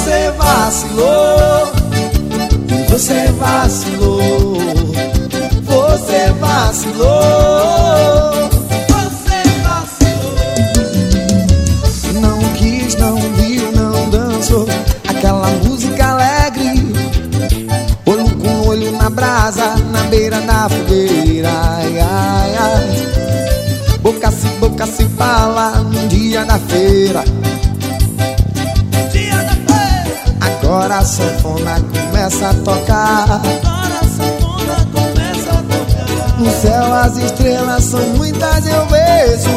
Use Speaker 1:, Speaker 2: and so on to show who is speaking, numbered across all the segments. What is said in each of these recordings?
Speaker 1: você vacilou, você vacilou, você vacilou, você vacilou. Não quis, não viu, não dançou aquela música alegre, olho com olho na brasa, na beira da fogueira. Ai, ai, ai. Boca se fala no dia da feira. Agora a sanfona começa a tocar. No céu as estrelas são muitas, eu vejo.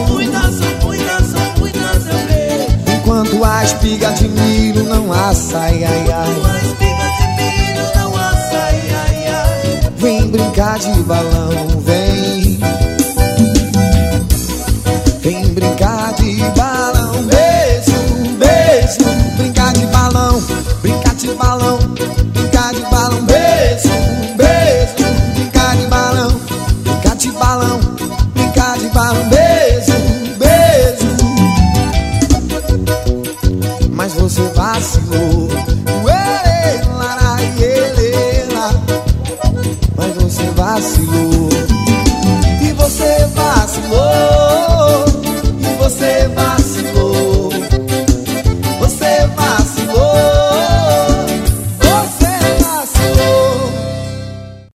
Speaker 1: Enquanto a espiga de milho não assa, ai, ai, ai. Vem brincar de balão, vem. Vem brincar de balão, beijo, beijo. Brincar de balão, brincar de balão.